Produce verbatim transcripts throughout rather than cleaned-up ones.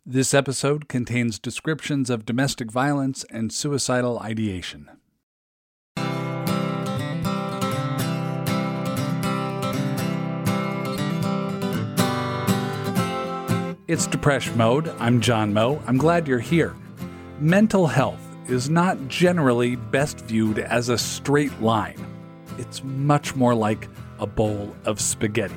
This episode contains descriptions of domestic violence and suicidal ideation. It's Depresh Mode. I'm John Moe. I'm glad you're here. Mental health is not generally best viewed as a straight line. It's much more like a bowl of spaghetti.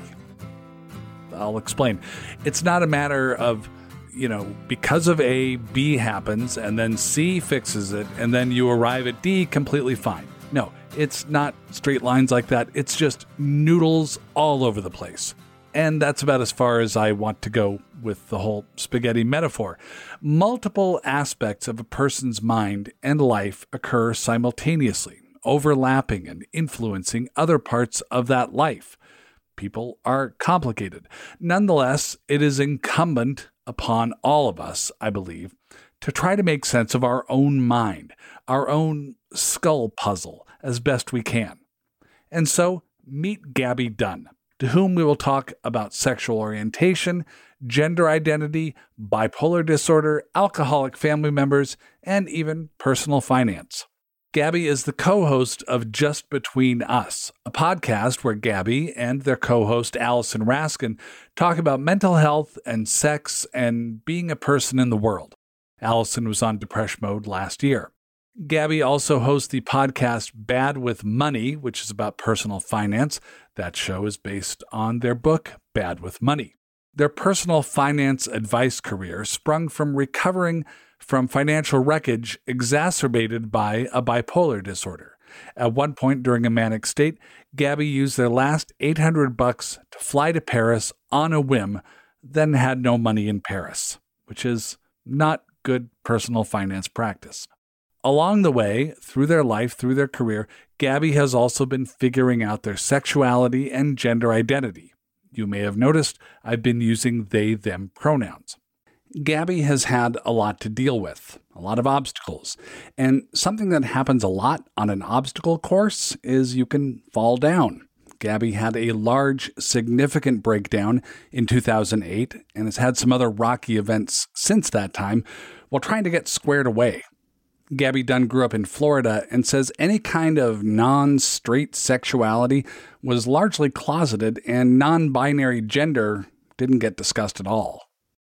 I'll explain. It's not a matter of, you know, because of A, B happens, and then C fixes it, and then you arrive at D completely fine. No, it's not straight lines like that. It's just noodles all over the place. And that's about as far as I want to go with the whole spaghetti metaphor. Multiple aspects of a person's mind and life occur simultaneously, overlapping and influencing other parts of that life. People are complicated. Nonetheless, it is incumbent upon all of us, I believe, to try to make sense of our own mind, our own skull puzzle, as best we can. And so, meet Gabby Dunn, to whom we will talk about sexual orientation, gender identity, bipolar disorder, alcoholic family members, and even personal finance. Gabby is the co-host of Just Between Us, a podcast where Gabby and their co-host Allison Raskin talk about mental health and sex and being a person in the world. Allison was on Depresh Mode last year. Gabby also hosts the podcast Bad with Money, which is about personal finance. That show is based on their book, Bad with Money. Their personal finance advice career sprung from recovering from financial wreckage exacerbated by a bipolar disorder. At one point during a manic state, Gabby used their last eight hundred bucks to fly to Paris on a whim, then had no money in Paris, which is not good personal finance practice. Along the way, through their life, through their career, Gabby has also been figuring out their sexuality and gender identity. You may have noticed I've been using they, them pronouns. Gabby has had a lot to deal with, a lot of obstacles. And something that happens a lot on an obstacle course is you can fall down. Gabby had a large, significant breakdown in two thousand eight and has had some other rocky events since that time while trying to get squared away. Gabby Dunn grew up in Florida and says any kind of non-straight sexuality was largely closeted and non-binary gender didn't get discussed at all.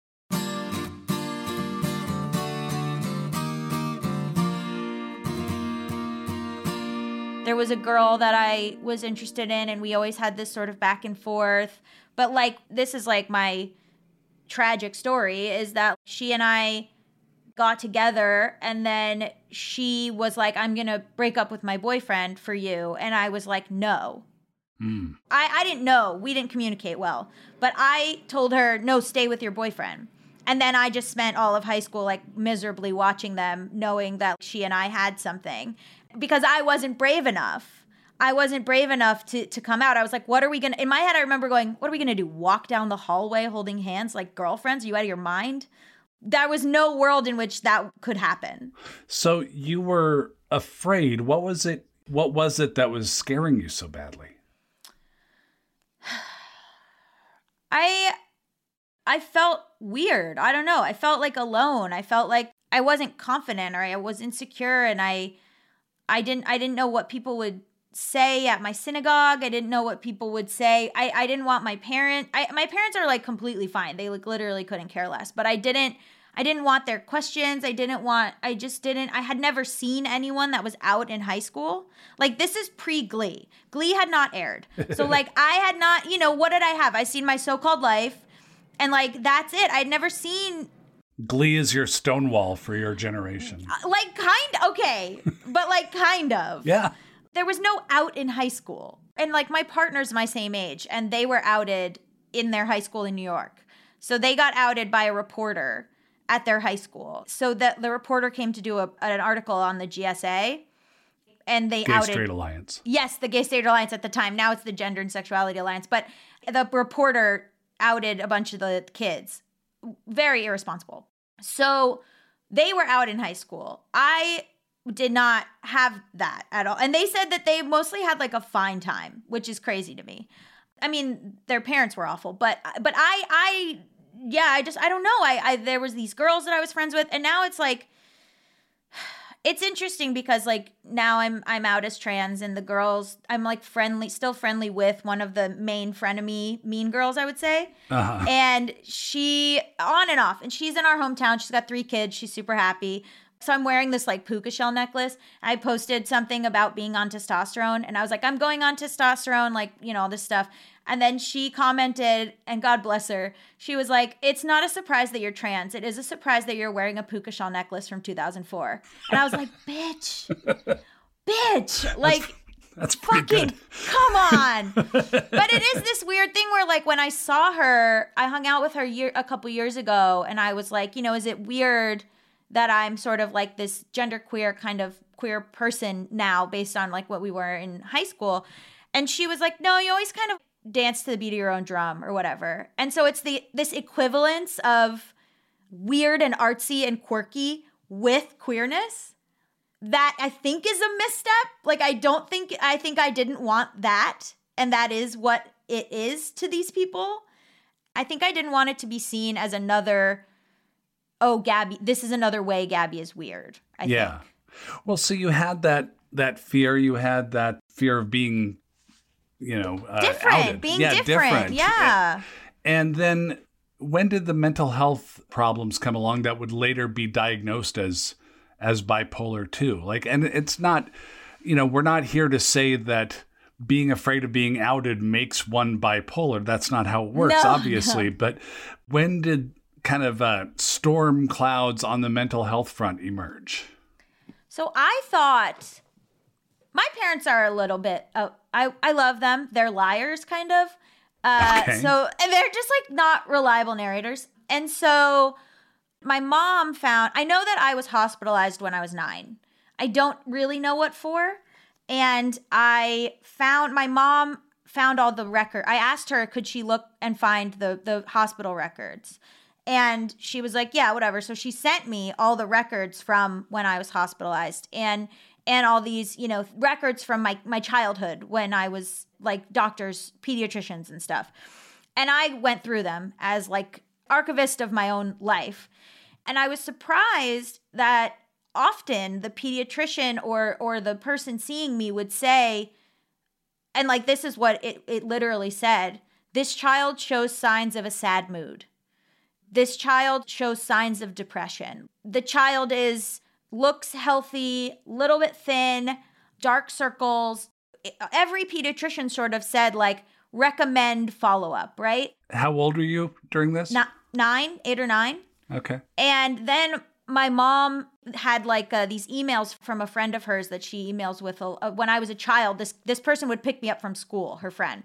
There was a girl that I was interested in, and we always had this sort of back and forth. But, like, this is, like, my tragic story, is that she and I got together, and then she was like, I'm going to break up with my boyfriend for you. And I was like, no. Mm. I, I didn't know. We didn't communicate well. But I told her, no, stay with your boyfriend. And then I just spent all of high school, like, miserably watching them, knowing that she and I had something. Because I wasn't brave enough. I wasn't brave enough to, to come out. I was like, what are we going to... In my head, I remember going, what are we going to do? Walk down the hallway holding hands like girlfriends? Are you out of your mind? There was no world in which that could happen. So you were afraid. What was it? What was it that was scaring you so badly? I I felt weird. I don't know. I felt like alone. I felt like I wasn't confident, or I was insecure, and I I didn't I didn't know what people would say at my synagogue. I didn't know what people would say. I, I didn't want my parent. I, my parents are like completely fine. They like literally couldn't care less. But I didn't. I didn't want their questions. I didn't want. I just didn't. I had never seen anyone that was out in high school. Like, this is pre-Glee. Glee had not aired. So like I had not. You know, what did I have? I seen My So-Called Life, and like that's it. I'd never seen. Glee is your Stonewall for your generation. Like kind. Okay, but like kind of. Yeah. There was no out in high school. And like my partner's my same age, and they were outed in their high school in New York. So they got outed by a reporter at their high school. So that the reporter came to do a, an article on the G S A, and they Gay outed... Gay Straight Alliance. Yes, the Gay Straight Alliance at the time. Now it's the Gender and Sexuality Alliance. But the reporter outed a bunch of the kids. Very irresponsible. So they were out in high school. I did not have that at all. And they said that they mostly had like a fine time, which is crazy to me. I mean, their parents were awful, but but I I yeah, I just, I don't know. I, I, there was these girls that I was friends with, and now it's like, it's interesting because like now I'm, I'm out as trans, and the girls, I'm like friendly, still friendly with one of the main frenemy mean girls, I would say. Uh-huh. And she, on and off, and she's in our hometown. She's got three kids. She's super happy. So I'm wearing this like puka shell necklace. I posted something about being on testosterone, and I was like, I'm going on testosterone, like, you know, all this stuff. And then she commented, and God bless her, she was like, it's not a surprise that you're trans. It is a surprise that you're wearing a puka shell necklace from two thousand four. And I was like, bitch, bitch, like, that's, that's pretty fucking, good. come on. But it is this weird thing where like when I saw her, I hung out with her year, a couple years ago, and I was like, you know, is it weird that I'm sort of like this genderqueer kind of queer person now based on like what we were in high school? And she was like, no, you always kind of dance to the beat of your own drum or whatever. And so it's the this equivalence of weird and artsy and quirky with queerness that I think is a misstep. Like, I don't think, I think I didn't want that. And that is what it is to these people. I think I didn't want it to be seen as another, oh, Gabby, this is another way Gabby is weird, I yeah. think. Well, so you had that that fear, you had that fear of being, you know, uh, different, outed. being yeah, different. different. Yeah. And then when did the mental health problems come along that would later be diagnosed as as bipolar too? Like, and it's not, you know, we're not here to say that being afraid of being outed makes one bipolar. That's not how it works, No, obviously. no. But when did kind of uh, storm clouds on the mental health front emerge? So I thought, my parents are a little bit, uh, I, I love them. They're liars, kind of. Uh, Okay. So, and they're just like not reliable narrators. And so my mom found, I know that I was hospitalized when I was nine. I don't really know what for. And I found, my mom found all the record. I asked her, could she look and find the, the hospital records? And she was like, yeah, whatever. So she sent me all the records from when I was hospitalized and and all these, you know, records from my, my childhood when I was like doctors, pediatricians and stuff. And I went through them as like archivist of my own life. And I was surprised that often the pediatrician or or the person seeing me would say, and like this is what it, it literally said, this child shows signs of a sad mood. This child shows signs of depression. The child is looks healthy, little bit thin, dark circles. Every pediatrician sort of said like recommend follow-up, right? How old were you during this? Not nine, eight or nine. Okay. And then my mom had like uh, these emails from a friend of hers that she emails with uh, when I was a child. This this person would pick me up from school, her friend.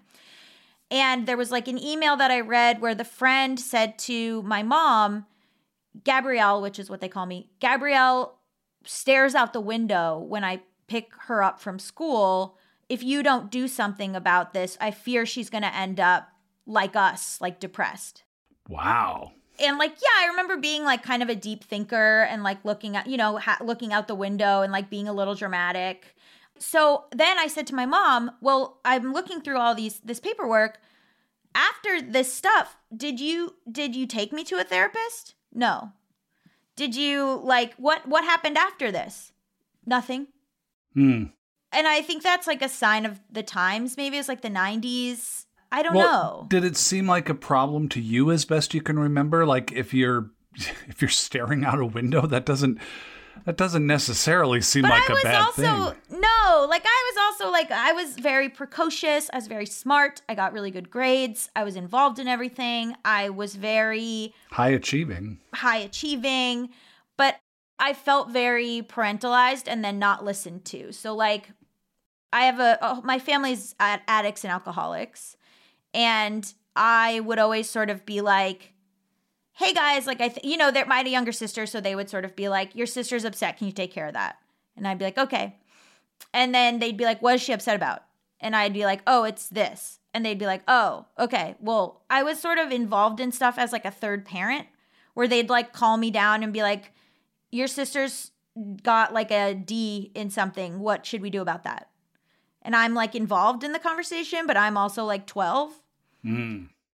And there was like an email that I read where the friend said to my mom, Gabrielle, which is what they call me, Gabrielle stares out the window when I pick her up from school. If you don't do something about this, I fear she's going to end up like us, like depressed. Wow. And like, yeah, I remember being like kind of a deep thinker and like looking at, you know, ha- looking out the window and like being a little dramatic. So then I said to my mom, well, I'm looking through all these, this paperwork. After this stuff, did you, did you take me to a therapist? No. Did you like, what, what happened after this? Nothing. Hmm. And I think that's like a sign of the times. Maybe it's like the nineties. I don't Well, know. did it seem like a problem to you as best you can remember? Like if you're, if you're staring out a window, that doesn't, that doesn't necessarily seem But like I a was bad also, thing. no, like I was also like, I was very precocious. I was very smart. I got really good grades. I was involved in everything. I was very High achieving. high achieving, but I felt very parentalized and then not listened to. So like I have a, a my family's ad- addicts and alcoholics. And I would always sort of be like, hey guys, like I, th- you know, they're my younger sister. So they would sort of be like, your sister's upset. Can you take care of that? And I'd be like, okay. And then they'd be like, what is she upset about? And I'd be like, oh, it's this. And they'd be like, oh, okay. Well, I was sort of involved in stuff as like a third parent where they'd like call me down and be like, your sister's got like a D in something. What should we do about that? And I'm like involved in the conversation, but I'm also like twelve. Mm.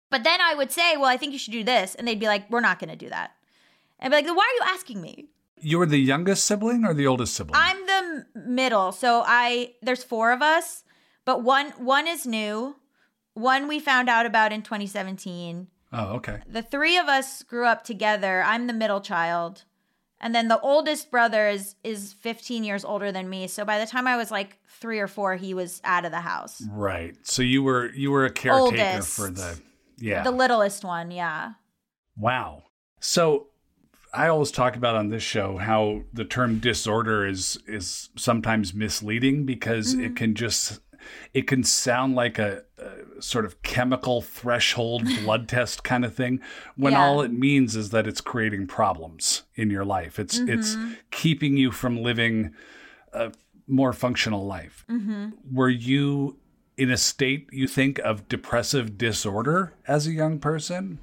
But then I would say, well, I think you should do this. And they'd be like, we're not going to do that. And I'd be like, then why are you asking me? You were the youngest sibling or the oldest sibling? I'm the middle. So I there's four of us, but one one is new. One we found out about in twenty seventeen. Oh, okay. The three of us grew up together. I'm the middle child. And then the oldest brother is is fifteen years older than me. So by the time I was like three or four, he was out of the house. Right. So you were you were a caretaker Oldest. for the yeah. The littlest one, yeah. Wow. So I always talk about on this show how the term disorder is is sometimes misleading because mm-hmm. it can just it can sound like a, a sort of chemical threshold blood test kind of thing when Yeah. all it means is that it's creating problems in your life. It's Mm-hmm. it's keeping you from living a more functional life. Mm-hmm. Were you in a state, you think, of depressive disorder as a young person?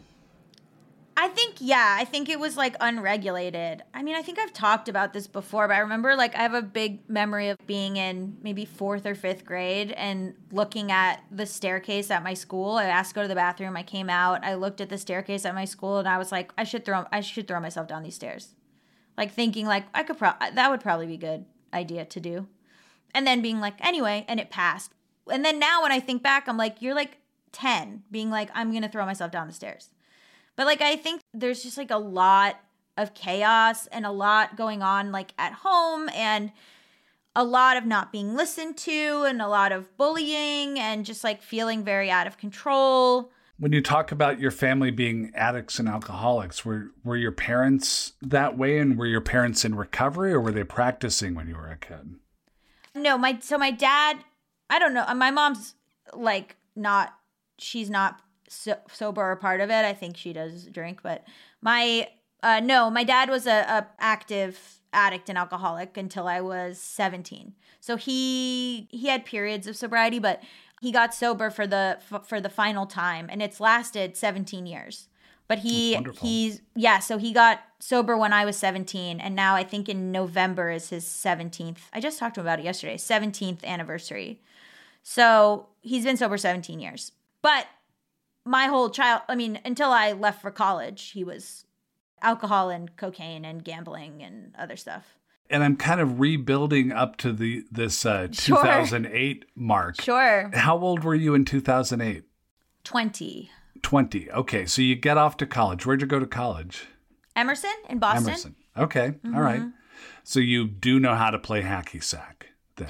I think, yeah, I think it was like unregulated. I mean, I think I've talked about this before, but I remember like I have a big memory of being in maybe fourth or fifth grade and looking at the staircase at my school. I asked to go to the bathroom. I came out. I looked at the staircase at my school and I was like, I should throw, I should throw myself down these stairs. Like thinking like I could, pro- that would probably be a good idea to do. And then being like, anyway, and it passed. And then now when I think back, I'm like, you're like ten, being like, I'm going to throw myself down the stairs. But, like, I think there's just, like, a lot of chaos and a lot going on, like, at home and a lot of not being listened to and a lot of bullying and just, like, feeling very out of control. When you talk about your family being addicts and alcoholics, were were your parents that way and were your parents in recovery or were they practicing when you were a kid? No, my so my dad, I don't know. My mom's, like, not, she's not So, sober or part of it. I think she does drink, but my uh no my dad was a, a active addict and alcoholic until I was seventeen. So he he had periods of sobriety, but he got sober for the for the final time, and it's lasted seventeen years. But he he's yeah so he got sober when I was seventeen, and now I think in November is his seventeenth. I just talked to him about it yesterday. seventeenth anniversary. So he's been sober seventeen years, but my whole child, I mean, until I left for college, he was alcohol and cocaine and gambling and other stuff. And I'm kind of rebuilding up to the this uh, Sure. two thousand eight mark. Sure. How old were you in two thousand eight? twenty. twenty. Okay, so you get off to college. Where'd you go to college? Emerson in Boston. Emerson. Okay, Mm-hmm. all right. So you do know how to play hacky sack then.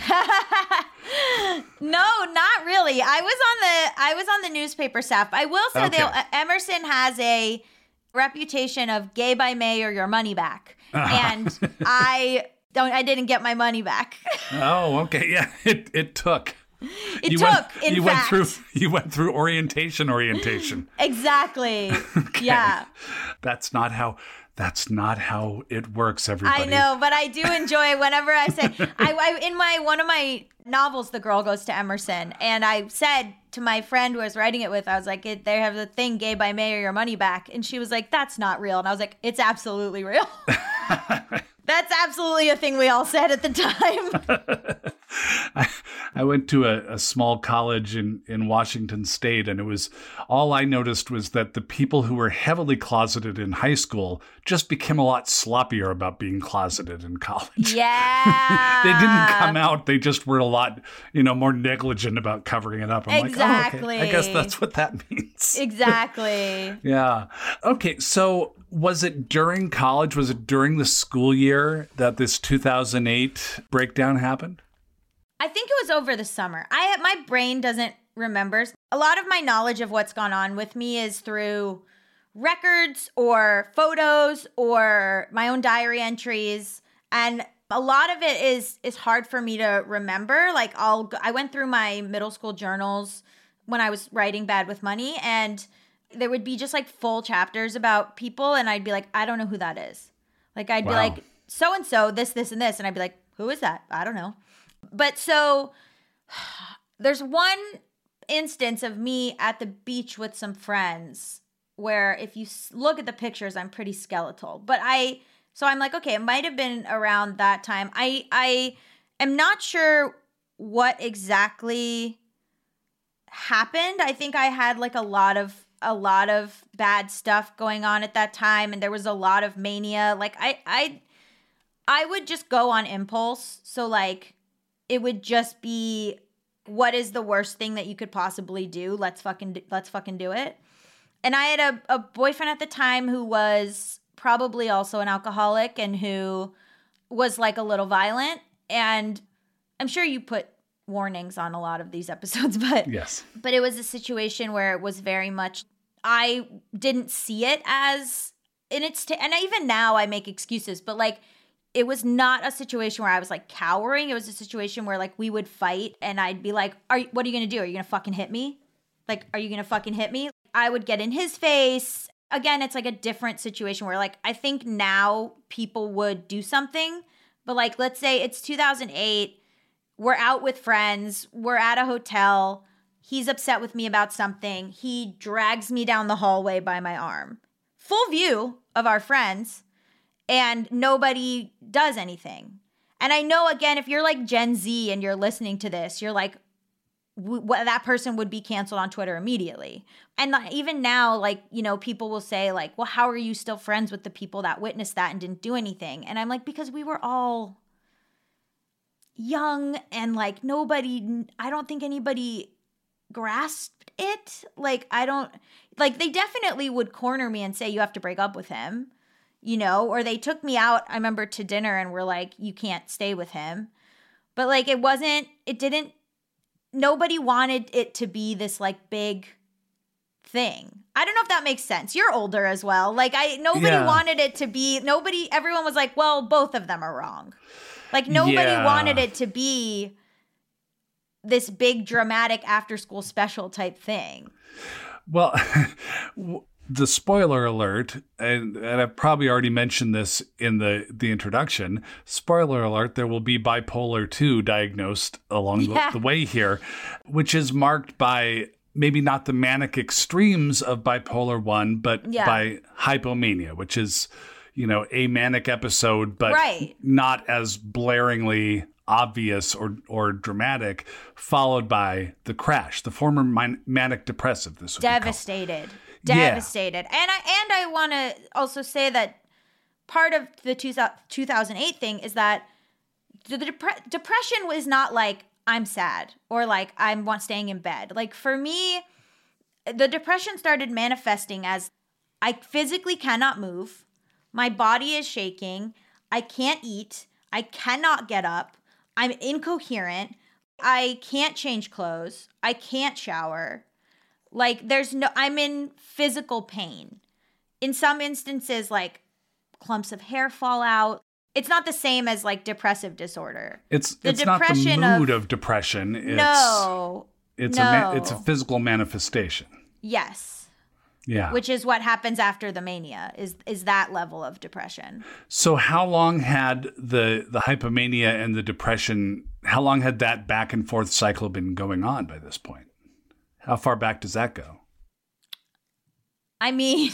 No, not really. I was on the I was on the newspaper staff. I will say Okay. that Emerson has a reputation of gay by May or your money back, and I don't. I didn't get my money back. Oh, okay. Yeah, it it took. It you took. Went, in you fact, went through. You went through orientation. Orientation. exactly. Okay. Yeah. That's not how. That's not how it works, everybody. I know, but I do enjoy whenever I say I, I in my one of my novels, The Girl Goes to Emerson, and I said to my friend who I was writing it with, I was like, it, they have the thing, gay by May or your money back, and she was like, that's not real, and I was like, it's absolutely real. That's absolutely a thing we all said at the time. I, I went to a, a small college in, in Washington State, and it was all I noticed was that the people who were heavily closeted in high school just became a lot sloppier about being closeted in college. Yeah. They didn't come out. They just were a lot, you know, more negligent about covering it up. I'm Exactly. like, oh, okay. I guess that's what that means. Exactly. Yeah. Okay. So was it during college? Was it during the school year that this two thousand eight breakdown happened? I think it was over the summer. I my brain doesn't remember. A lot of my knowledge of what's gone on with me is through records or photos or my own diary entries, and a lot of it is is hard for me to remember. Like I'll I went through my middle school journals when I was writing Bad with Money, and there would be just like full chapters about people, and I'd be like, I don't know who that is. Like I'd Wow. be like, so and so, this, this, and this, and I'd be like, who is that? I don't know. But so there's one instance of me at the beach with some friends where if you s- look at the pictures, I'm pretty skeletal. But I, so I'm like, okay, it might have been around that time. I, I am not sure what exactly happened. I think I had like a lot of a lot of bad stuff going on at that time, and there was a lot of mania. Like I I I would just go on impulse. So like it would just be, what is the worst thing that you could possibly do? Let's fucking let's fucking do it. And I had a, a boyfriend at the time who was probably also an alcoholic and who was like a little violent. And I'm sure you put warnings on a lot of these episodes, but yes, but it was a situation where it was very much, I didn't see it as, and it's, t- and even now I make excuses, but like, it was not a situation where I was like cowering. It was a situation where like we would fight and I'd be like, "Are you, what are you going to do? Are you going to fucking hit me? Like, are you going to fucking hit me?" I would get in his face. Again, it's like a different situation where like, I think now people would do something, but like, let's say it's two thousand eight, we're out with friends, we're at a hotel, he's upset with me about something, he drags me down the hallway by my arm. Full view of our friends, and nobody does anything. And I know, again, if you're like Gen Z and you're listening to this, you're like, w- that person would be canceled on Twitter immediately. And even now, like, you know, people will say like, well, how are you still friends with the people that witnessed that and didn't do anything? And I'm like, because we were all young and like nobody, I don't think anybody grasped it. Like, I don't, like they definitely would corner me and say, you have to break up with him. You know, or they took me out, I remember, to dinner and were like, you can't stay with him. But like, it wasn't, it didn't, nobody wanted it to be this like big thing. I don't know if that makes sense. You're older as well. Like I, nobody Yeah. wanted it to be, nobody, everyone was like, well, both of them are wrong. Like nobody Yeah. wanted it to be this big dramatic after school special type thing. Well, the spoiler alert, and, and I've probably already mentioned this in the, the introduction, spoiler alert, there will be bipolar two diagnosed along Yeah. the, the way here, which is marked by maybe not the manic extremes of bipolar one, but Yeah. by hypomania, which is, you know, a manic episode, but Right. not as blaringly obvious or or dramatic, followed by the crash, the former man- manic depressive. This would be called. Devastated. Yeah. Devastated. And I and I want to also say that part of the two thousand eight thing is that the depre- depression was not like, I'm sad or like I'm want staying in bed. Like for me, the depression started manifesting as I physically cannot move. My body is shaking. I can't eat. I cannot get up. I'm incoherent. I can't change clothes. I can't shower. Like there's no, I'm in physical pain. In some instances, like clumps of hair fall out. It's not the same as like depressive disorder. It's The it's not the depression mood of- of, depression. It's, no. it's no. a ma- it's a physical manifestation. Yes. Yeah. Which is what happens after the mania, is is that level of depression. So how long had the the hypomania and the depression? How long had that back and forth cycle been going on by this point? How far back does that go? I mean,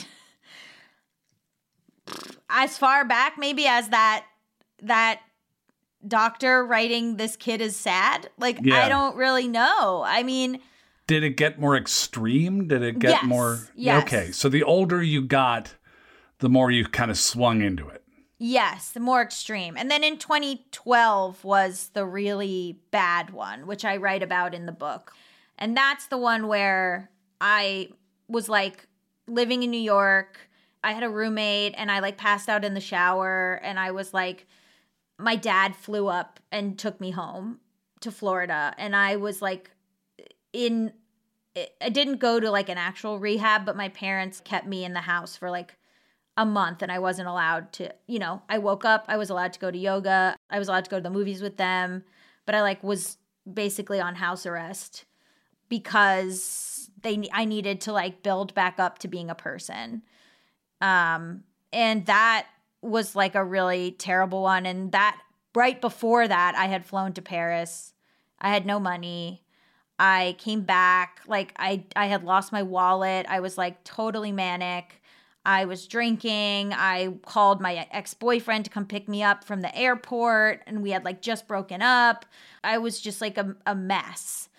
as far back maybe as that that doctor writing this kid is sad. Like Yeah. I don't really know. I mean, Did it get more extreme? Did it get Yes, more? yes. Okay, so the older you got, the more you kind of swung into it. yes, the more extreme. And then in twenty twelve was the really bad one, which I write about in the book. And that's the one where I was like living in New York. I had a roommate and I like passed out in the shower and I was like, my dad flew up and took me home to Florida. And I was like in, I didn't go to like an actual rehab, but my parents kept me in the house for like a month and I wasn't allowed to, you know, I woke up, I was allowed to go to yoga. I was allowed to go to the movies with them, but I like was basically on house arrest because they, I needed to like build back up to being a person. Um, and that was like a really terrible one. And that right before that, I had flown to Paris. I had no money. I came back, like I, I had lost my wallet. I was like totally manic. I was drinking. I called my ex-boyfriend to come pick me up from the airport and we had like just broken up. I was just like a, a mess.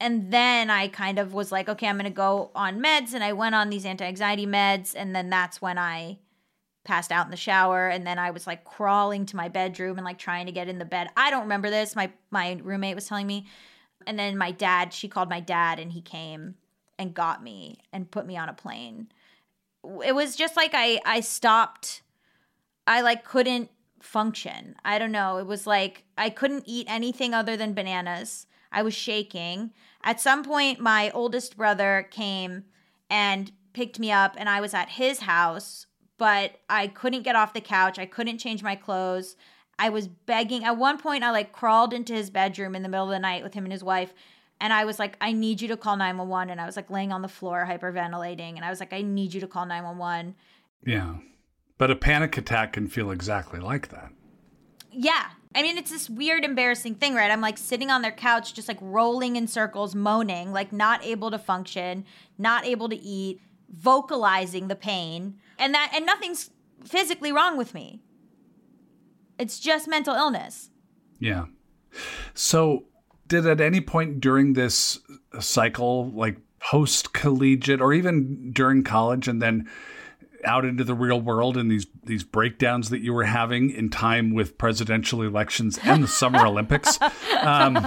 And then I kind of was like, okay, I'm going to go on meds. And I went on these anti-anxiety meds. And then that's when I passed out in the shower. And then I was like crawling to my bedroom and like trying to get in the bed. I don't remember this. My, my roommate was telling me. And then my dad, she called my dad and he came and got me and put me on a plane. It was just like I, I stopped. I like couldn't function. I don't know. It was like I couldn't eat anything other than bananas. I was shaking. At some point, my oldest brother came and picked me up, and I was at his house, but I couldn't get off the couch. I couldn't change my clothes. I was begging. At one point, I like crawled into his bedroom in the middle of the night with him and his wife, and I was like, I need you to call nine one one. And I was like laying on the floor hyperventilating, and I was like, I need you to call nine one one. Yeah. But a panic attack can feel exactly like that. Yeah. I mean, it's this weird, embarrassing thing, right? I'm like sitting on their couch, just like rolling in circles, moaning, like not able to function, not able to eat, vocalizing the pain, and that, and nothing's physically wrong with me. It's just mental illness. Yeah. So did at any point during this cycle, like post-collegiate or even during college and then out into the real world and these these breakdowns that you were having in time with presidential elections and the Summer Olympics. Um,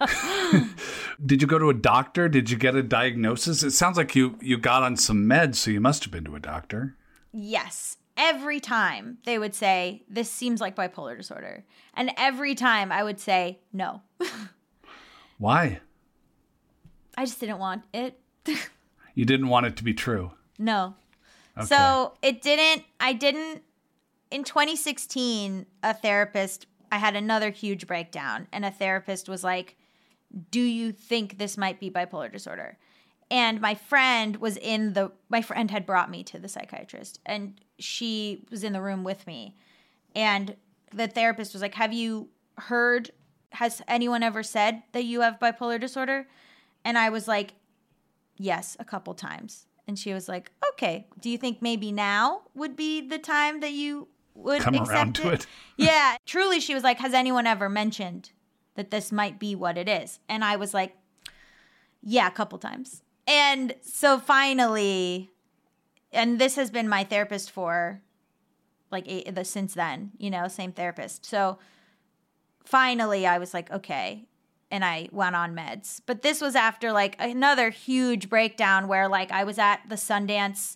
did you go to a doctor? Did you get a diagnosis? It sounds like you, you got on some meds, so you must have been to a doctor. Yes. Every time they would say, this seems like bipolar disorder. And every time I would say, no. Why? I just didn't want it. You didn't want it to be true? No. Okay. So it didn't, I didn't, in twenty sixteen, a therapist, I had another huge breakdown and a therapist was like, do you think this might be bipolar disorder? And my friend was in the, my friend had brought me to the psychiatrist and she was in the room with me. And the therapist was like, have you heard, has anyone ever said that you have bipolar disorder? And I was like, yes, a couple times. And she was like, okay, do you think maybe now would be the time that you would come accept around to it? it? Yeah, truly, she was like, has anyone ever mentioned that this might be what it is? And I was like, yeah, a couple times. And so finally, and this has been my therapist for like eight, the, since then, you know, same therapist. So finally I was like, okay. And I went on meds. But this was after like another huge breakdown where like I was at the Sundance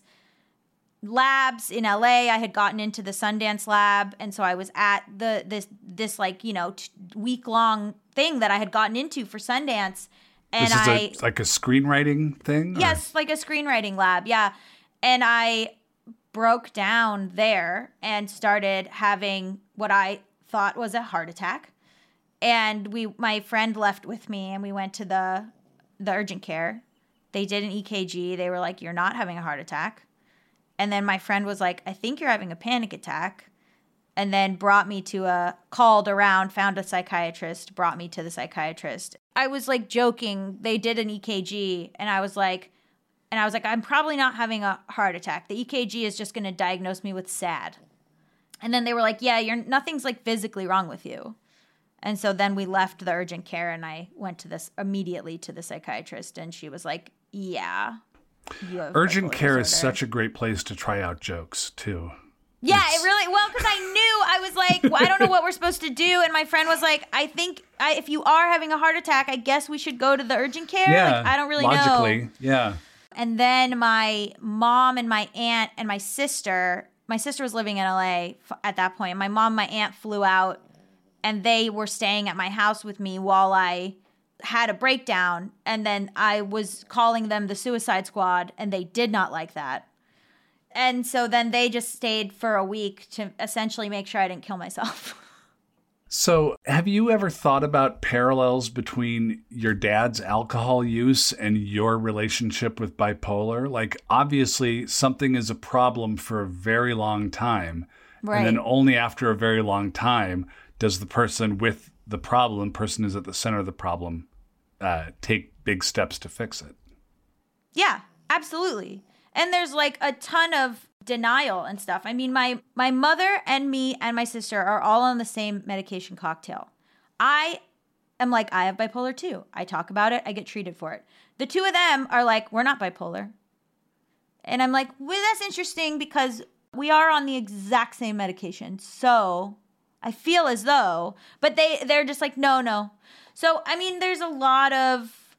labs in L A. I had gotten into the Sundance lab. And so I was at the this this like, you know, t- week long thing that I had gotten into for Sundance. And this is I a, like a screenwriting thing? Yes, or? Like a screenwriting lab. Yeah. And I broke down there and started having what I thought was a heart attack. And we, my friend left with me and we went to the the urgent care. They did an E K G. They were like, you're not having a heart attack. And then my friend was like, I think you're having a panic attack. And then brought me to a, called around, found a psychiatrist, brought me to the psychiatrist. I was like joking. They did an E K G and I was like, and I was like, I'm probably not having a heart attack. The E K G is just going to diagnose me with SAD. And then they were like, yeah, you're nothing's like physically wrong with you. And so then we left the urgent care and I went to this immediately to the psychiatrist and she was like, yeah. You have urgent care disorder. is such a great place to try out jokes too. Yeah, It's... it really, well, because I knew, I was like, well, I don't know what we're supposed to do. And my friend was like, I think I, if you are having a heart attack, I guess we should go to the urgent care. Yeah, like, I don't really logically, know. yeah. And then my mom and my aunt and my sister, my sister was living in L A at that point. My mom and my aunt flew out and they were staying at my house with me while I had a breakdown. And then I was calling them the suicide squad and they did not like that. And so then they just stayed for a week to essentially make sure I didn't kill myself. So have you ever thought about parallels between your dad's alcohol use and your relationship with bipolar? Like, obviously, something is a problem for a very long time. Right. And then only after a very long time does the person with the problem, person is at the center of the problem, uh, take big steps to fix it. Yeah, absolutely. And there's like a ton of denial and stuff. I mean, my my mother and me and my sister are all on the same medication cocktail. I am like, I have bipolar too. I talk about it. I get treated for it. The two of them are like, we're not bipolar. And I'm like, well, that's interesting because we are on the exact same medication. So I feel as though, but they, they're just like, no, no. So, I mean, there's a lot of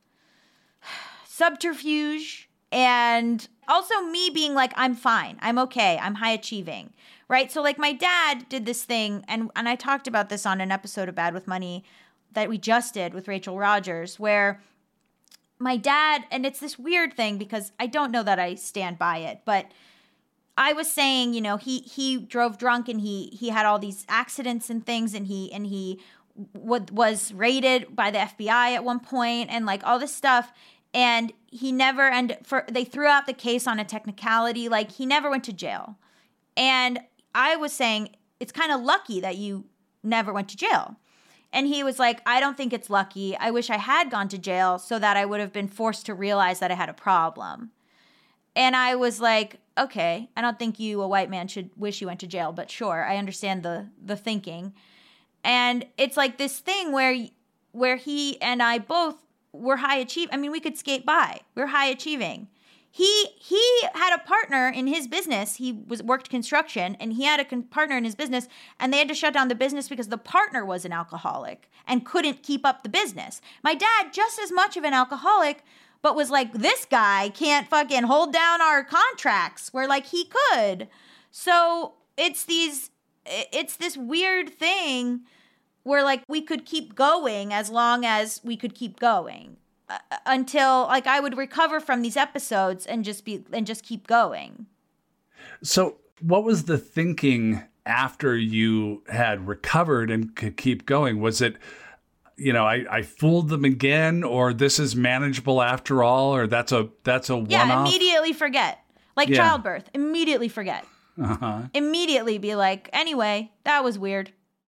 subterfuge and also me being like, I'm fine. I'm okay. I'm high achieving. Right. So like my dad did this thing. And, and I talked about this on an episode of Bad with Money that we just did with Rachel Rogers, where my dad, and it's this weird thing because I don't know that I stand by it, but I was saying, you know, he he drove drunk and he he had all these accidents and things, and he and he w- was raided by the F B I at one point, and like all this stuff, and he never and for they threw out the case on a technicality, like he never went to jail. And I was saying it's kind of lucky that you never went to jail. And he was like, I don't think it's lucky. I wish I had gone to jail so that I would have been forced to realize that I had a problem. And I was like, okay, I don't think you, a white man, should wish you went to jail, but sure, I understand the the thinking. And it's like this thing where where he and I both were high achieving. I mean, we could skate by. We're high achieving. He he had a partner in his business. He was worked construction, and he had a con- partner in his business, and they had to shut down the business because the partner was an alcoholic and couldn't keep up the business. My dad, just as much of an alcoholic, but was like, this guy can't fucking hold down our contracts where like he could. So it's these, it's this weird thing where like we could keep going as long as we could keep going. Uh, until like I would recover from these episodes and just be and just keep going. So what was the thinking after you had recovered and could keep going? Was it, you know, I, I fooled them again, or this is manageable after all, or that's a that's a yeah, one-off? Immediately forget. Like yeah. Childbirth. Immediately forget. Uh-huh. Immediately be like, anyway, that was weird.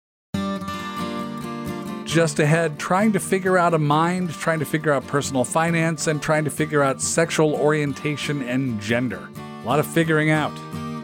Just ahead, trying to figure out a mind, trying to figure out personal finance, and trying to figure out sexual orientation and gender. A lot of figuring out.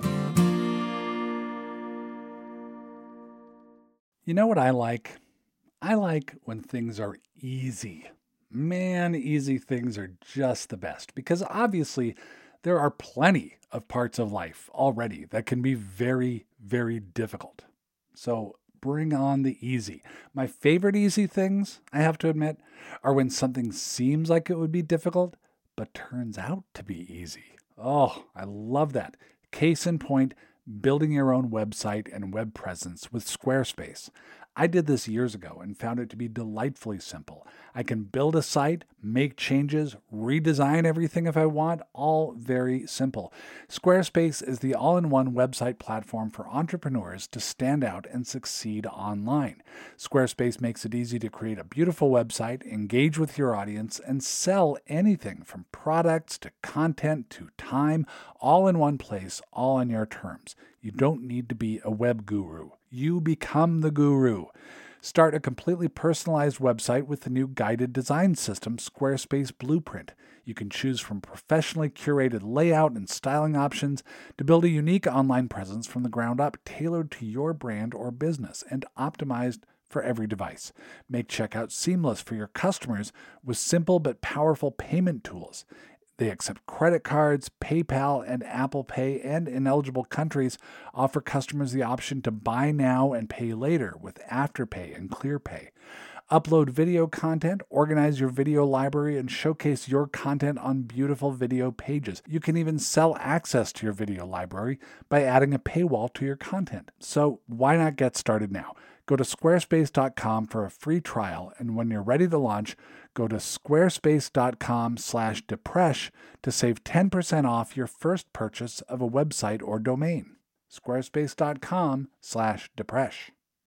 You know what I like? I like when things are easy. Man, easy things are just the best, because obviously there are plenty of parts of life already that can be very, very difficult. So bring on the easy. My favorite easy things, I have to admit, are when something seems like it would be difficult, but turns out to be easy. Oh, I love that. Case in point, building your own website and web presence with Squarespace. I did this years ago and found it to be delightfully simple. I can build a site, make changes, redesign everything if I want, all very simple. Squarespace is the all-in-one website platform for entrepreneurs to stand out and succeed online. Squarespace makes it easy to create a beautiful website, engage with your audience, and sell anything from products to content to time, all in one place, all on your terms. You don't need to be a web guru. You become the guru. Start a completely personalized website with the new guided design system, Squarespace Blueprint. You can choose from professionally curated layout and styling options to build a unique online presence from the ground up, tailored to your brand or business and optimized for every device. Make checkout seamless for your customers with simple but powerful payment tools. They accept credit cards, PayPal, and Apple Pay, and in eligible countries offer customers the option to buy now and pay later with Afterpay and ClearPay. Upload video content, organize your video library, and showcase your content on beautiful video pages. You can even sell access to your video library by adding a paywall to your content. So why not get started now? Go to squarespace dot com for a free trial, and when you're ready to launch, go to squarespace dot com slash depresh to save ten percent off your first purchase of a website or domain. squarespace dot com slash depresh.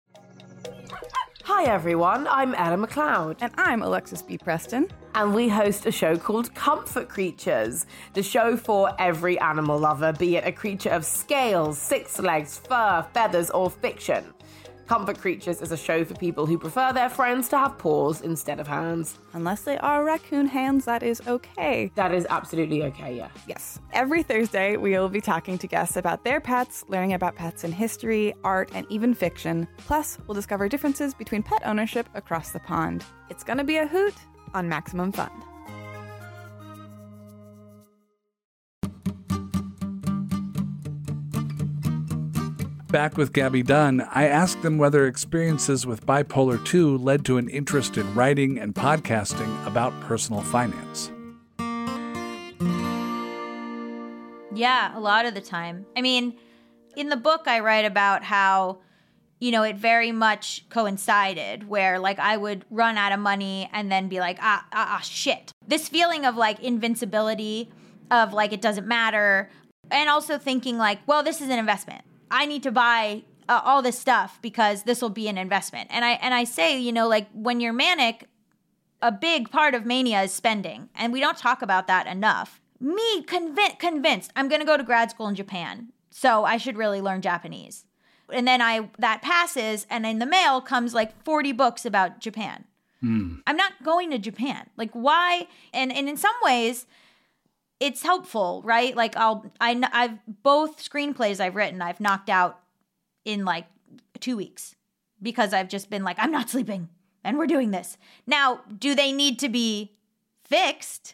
Hi everyone, I'm Ella McLeod. And I'm Alexis B. Preston. And we host a show called Comfort Creatures, the show for every animal lover, be it a creature of scales, six legs, fur, feathers, or fiction. Comfort Creatures is a show for people who prefer their friends to have paws instead of hands. Unless they are raccoon hands, that is okay. That is absolutely okay, yeah. Yes. Every Thursday, we will be talking to guests about their pets, learning about pets in history, art, and even fiction. Plus, we'll discover differences between pet ownership across the pond. It's going to be a hoot on Maximum Fun. Back with Gabby Dunn, I asked them whether experiences with bipolar two led to an interest in writing and podcasting about personal finance. Yeah, a lot of the time. I mean, in the book, I write about how, you know, it very much coincided where, like, I would run out of money and then be like, ah, ah, ah, shit. This feeling of, like, invincibility, of, like, it doesn't matter. And also thinking, like, well, this is an investment. I need to buy uh, all this stuff because this will be an investment. And I and I say, you know, like when you're manic, a big part of mania is spending. And we don't talk about that enough. Me convinced, convinced I'm going to go to grad school in Japan. So I should really learn Japanese. And then I that passes and in the mail comes like forty books about Japan. Mm. I'm not going to Japan. Like why? And and in some ways, it's helpful, right? Like I'll, I, I've both screenplays I've written, I've knocked out in like two weeks because I've just been like, I'm not sleeping and we're doing this. Now, do they need to be fixed?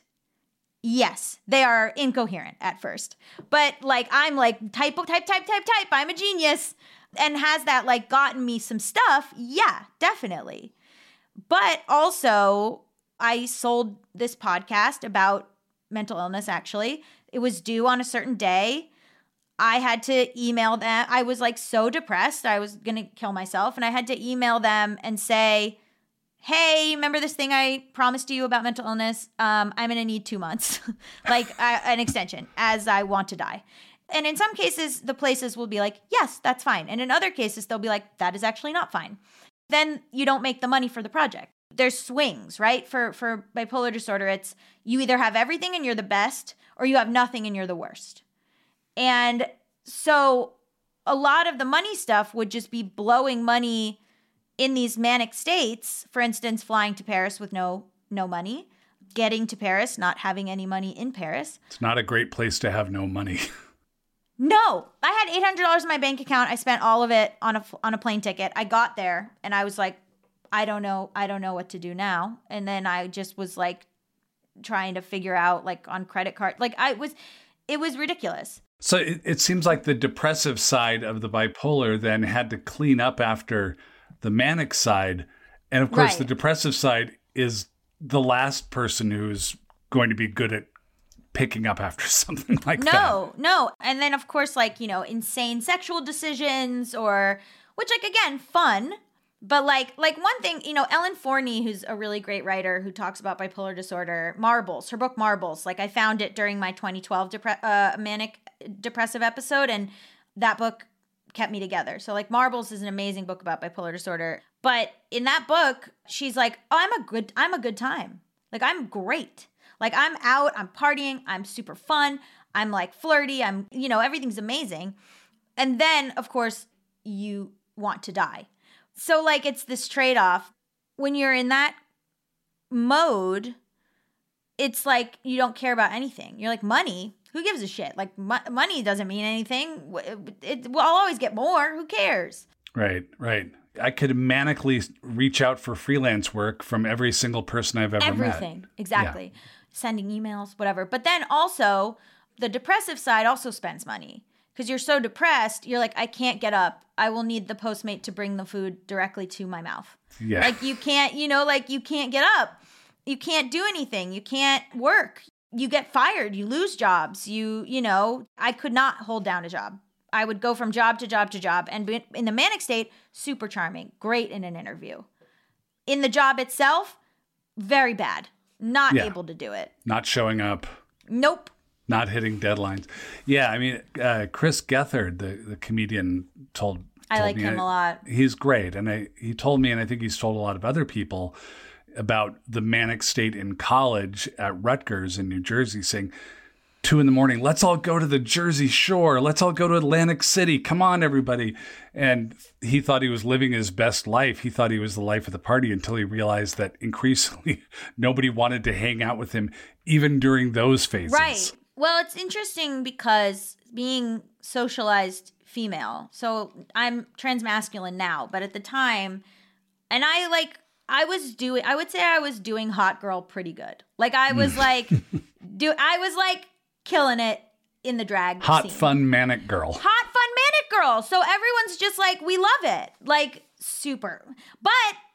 Yes, they are incoherent at first, but like, I'm like type, type, type, type, type, I'm a genius. And has that like gotten me some stuff? Yeah, definitely. But also I sold this podcast about mental illness, actually. It was due on a certain day. I had to email them. I was like so depressed. I was going to kill myself. And I had to email them and say, hey, remember this thing I promised you about mental illness? Um, I'm going to need two months, like uh, an extension as I want to die. And in some cases, the places will be like, yes, that's fine. And in other cases, they'll be like, that is actually not fine. Then you don't make the money for the project. There's swings, right? For for bipolar disorder, it's you either have everything and you're the best or you have nothing and you're the worst. And so a lot of the money stuff would just be blowing money in these manic states. For instance, flying to Paris with no no money, getting to Paris, not having any money in Paris. It's not a great place to have no money. No, I had eight hundred dollars in my bank account. I spent all of it on a on a plane ticket. I got there and I was like, I don't know. I don't know what to do now. And then I just was like trying to figure out like on credit card. Like I was, it was ridiculous. So it, it seems like the depressive side of the bipolar then had to clean up after the manic side. And of course, right. The depressive side is the last person who's going to be good at picking up after something like no, that. No, no. And then of course, like, you know, insane sexual decisions or, which like, again, fun. But like, like one thing, you know, Ellen Forney, who's a really great writer who talks about bipolar disorder, Marbles, her book Marbles, like I found it during my twenty twelve depre- uh, manic depressive episode, and that book kept me together. So like Marbles is an amazing book about bipolar disorder. But in that book, she's like, oh, I'm a good, I'm a good time. Like I'm great. Like I'm out, I'm partying, I'm super fun. I'm like flirty. I'm, you know, everything's amazing. And then of course you want to die. So, like, it's this trade-off. When you're in that mode, it's like you don't care about anything. You're like, money? Who gives a shit? Like, mo- money doesn't mean anything. It, it, well, I'll always get more. Who cares? Right, right. I could manically reach out for freelance work from every single person I've ever Everything. met. Everything, exactly. Yeah. Sending emails, whatever. But then also, the depressive side also spends money. Because you're so depressed, you're like, I can't get up. I will need the Postmate to bring the food directly to my mouth. Yeah. Like you can't, you know, like you can't get up. You can't do anything. You can't work. You get fired. You lose jobs. You, you know, I could not hold down a job. I would go from job to job to job. And in the manic state, super charming. Great in an interview. In the job itself, very bad. Not yeah. able to do it. Not showing up. Nope. Not hitting deadlines. Yeah, I mean, uh, Chris Gethard, the, the comedian, told, told I like me, him I, a lot. He's great. And I, he told me, and I think he's told a lot of other people, about the manic state in college at Rutgers in New Jersey, saying two in the morning. Let's all go to the Jersey Shore. Let's all go to Atlantic City. Come on, everybody. And he thought he was living his best life. He thought he was the life of the party until he realized that increasingly nobody wanted to hang out with him, even during those phases. Right. Well, it's interesting because being socialized female, so I'm transmasculine now, but at the time, and I like, I was doing, I would say I was doing hot girl pretty good. Like I was like, do I was like killing it in the drag Hot, scene. fun, manic girl. Hot, fun, manic girl. So everyone's just like, we love it. Like super. But,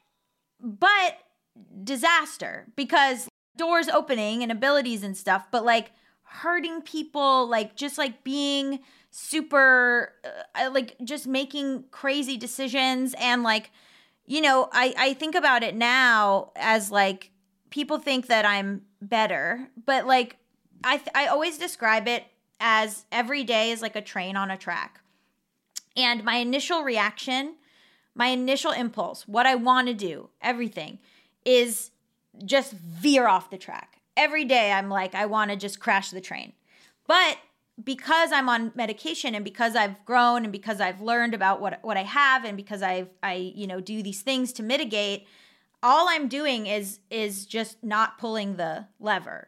but disaster because doors opening and abilities and stuff, but like hurting people, like just like being super, uh, like just making crazy decisions. And like, you know, I, I think about it now as like people think that I'm better, but like I, th- I always describe it as every day is like a train on a track. And my initial reaction, my initial impulse, what I want to do, everything is just veer off the track. Every day I'm like, I want to just crash the train. But because I'm on medication and because I've grown and because I've learned about what, what I have and because I've, I, you know, do these things to mitigate, all I'm doing is, is just not pulling the lever.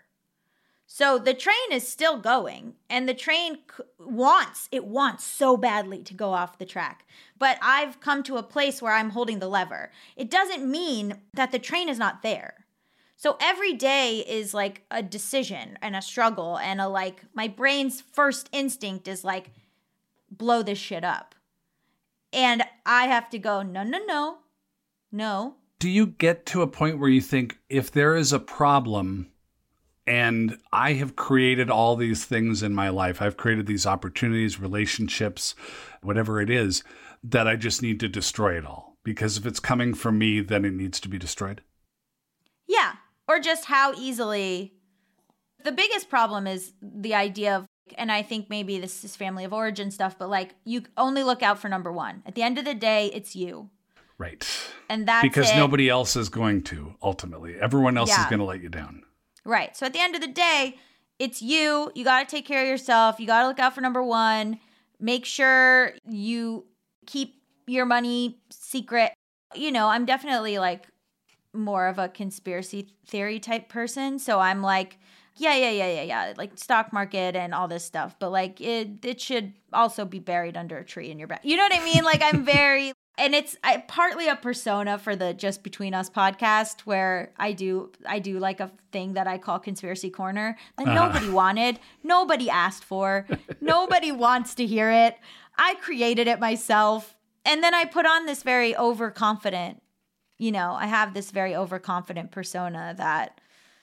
So the train is still going and the train wants, it wants so badly to go off the track. But I've come to a place where I'm holding the lever. It doesn't mean that the train is not there. So every day is like a decision and a struggle and a like, my brain's first instinct is like, blow this shit up. And I have to go, no, no, no, no. Do you get to a point where you think if there is a problem and I have created all these things in my life, I've created these opportunities, relationships, whatever it is, that I just need to destroy it all? Because if it's coming from me, then it needs to be destroyed? Yeah. Or just how easily. The biggest problem is the idea of, and I think maybe this is family of origin stuff, but like you only look out for number one. At the end of the day, it's you. Right. And that's because it. nobody else is going to, ultimately. Everyone else Yeah. is going to let you down. Right. So at the end of the day, it's you. You got to take care of yourself. You got to look out for number one. Make sure you keep your money secret. You know, I'm definitely like more of a conspiracy theory type person. So I'm like, yeah, yeah, yeah, yeah, yeah. Like stock market and all this stuff. But like it, it should also be buried under a tree in your back. You know what I mean? Like I'm very... And it's I, partly a persona for the Just Between Us podcast where I do I do like a thing that I call Conspiracy Corner that uh. nobody wanted, nobody asked for, nobody wants to hear it. I created it myself. And then I put on this very overconfident, you know, I have this very overconfident persona that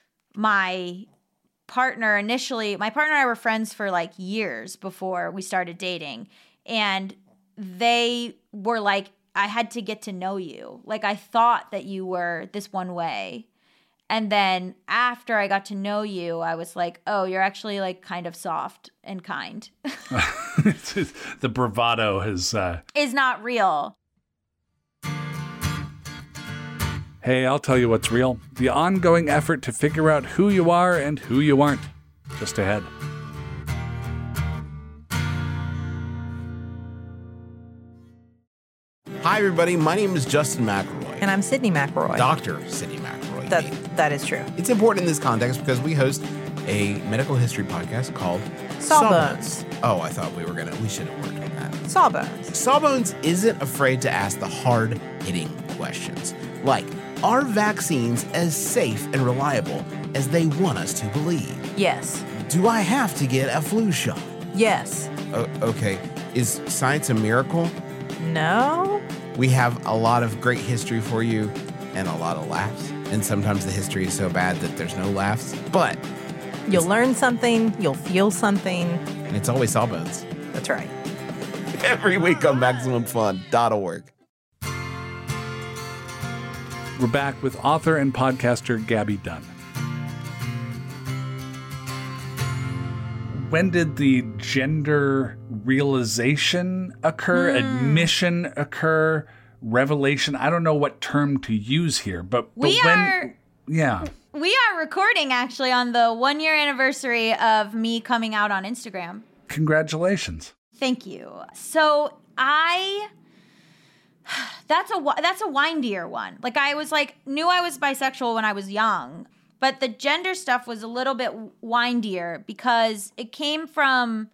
my partner initially, my partner and I were friends for like years before we started dating. And they were like, I had to get to know you. Like I thought that you were this one way. And then after I got to know you, I was like, oh, you're actually like kind of soft and kind. The bravado has... Uh... is not real. Hey, I'll tell you what's real. The ongoing effort to figure out who you are and who you aren't. Just ahead. Hi, everybody. My name is Justin McElroy. And I'm Sydney McElroy. Doctor Sydney McElroy. That, that is true. It's important in this context because we host a medical history podcast called Sawbones. Oh, I thought we were going to, we should have worked on that. Sawbones. Sawbones isn't afraid to ask the hard-hitting questions. Like, are vaccines as safe and reliable as they want us to believe? Yes. Do I have to get a flu shot? Yes. O- okay. Is science a miracle? No. We have a lot of great history for you and a lot of laughs. And sometimes the history is so bad that there's no laughs. But you'll learn something. You'll feel something. And it's always Sawbones. That's right. Every week on Maximum Fun dot org. We're back with author and podcaster Gabby Dunn. When did the gender realization occur, mm. admission occur, revelation? I don't know what term to use here, but, but we when, are, yeah, We are recording actually on the one year anniversary of me coming out on Instagram. Congratulations. Thank you. So I, that's a, that's a windier one. Like I was like, knew I was bisexual when I was young, but the gender stuff was a little bit windier because it came from